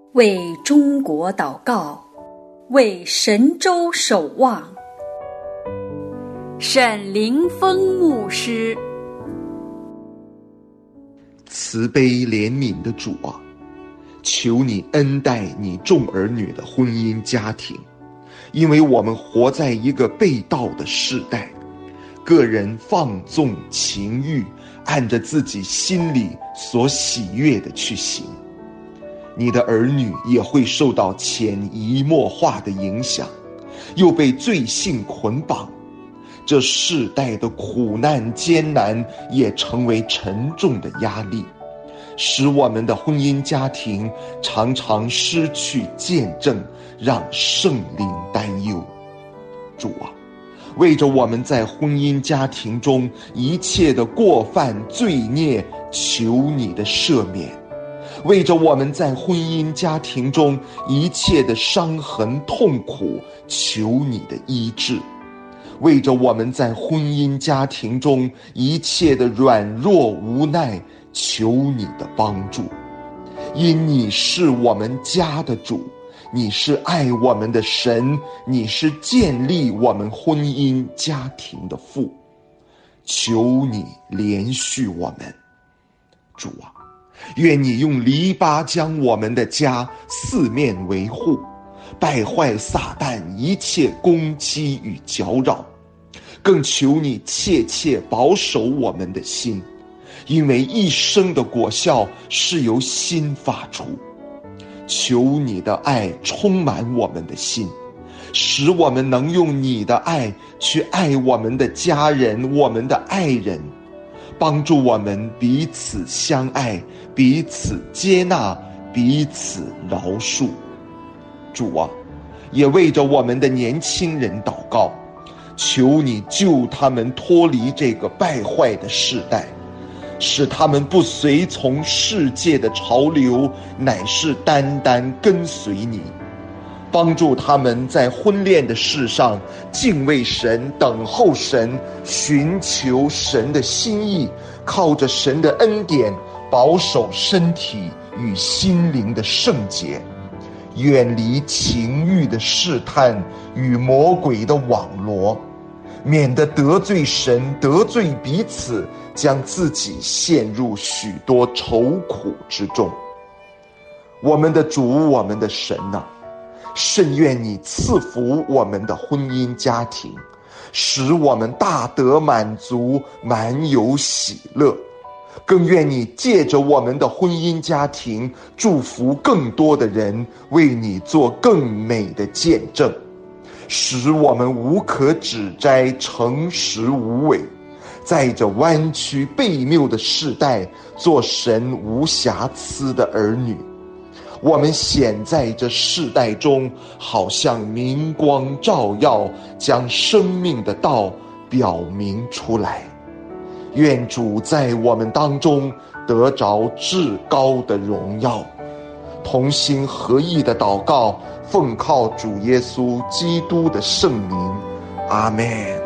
为中国祷告，为神州守望。沈凌峰牧师。 慈悲怜悯的主啊，求你恩待你众儿女的婚姻家庭，因为我们活在一个背道的世代，个人放纵情欲，按着自己心里所喜悦的去行。你的儿女也会受到潜移默化的影响，又被罪性捆绑。这世代的苦难艰难也成为沉重的压力，使我们的婚姻家庭常常失去见证，让圣灵担忧。主啊，为着我们在婚姻家庭中一切的过犯罪孽，求你的赦免；为着我们在婚姻家庭中一切的伤痕痛苦，求你的医治；为着我们在婚姻家庭中一切的软弱无奈，求你的帮助。因你是我们家的主，你是爱我们的神，你是建立我们婚姻家庭的父，求你怜恤我们。主啊，愿你用篱笆将我们的家四面维护，败坏撒旦一切攻击与搅扰，更求你切切保守我们的心，因为一生的果效是由心发出。求你的爱充满我们的心，使我们能用你的爱去爱我们的家人，我们的爱人，帮助我们彼此相爱，彼此接纳，彼此饶恕。主啊，也为着我们的年轻人祷告，求你救他们脱离这个败坏的世代，使他们不随从世界的潮流，乃是单单跟随你。帮助他们在婚恋的事上敬畏神，等候神，寻求神的心意，靠着神的恩典保守身体与心灵的圣洁，远离情欲的试探与魔鬼的网罗，免得得罪神，得罪彼此，将自己陷入许多愁苦之中。我们的主，我们的神啊，甚愿你赐福我们的婚姻家庭，使我们大得满足，满有喜乐。更愿你借着我们的婚姻家庭，祝福更多的人，为你做更美的见证，使我们无可指摘，诚实无伪，在这弯曲悖谬的世代，做神无瑕疵的儿女。我们显在这世代中，好像明光照耀，将生命的道表明出来。愿主在我们当中得着至高的荣耀。同心合意的祷告，奉靠主耶稣基督的圣名，阿们。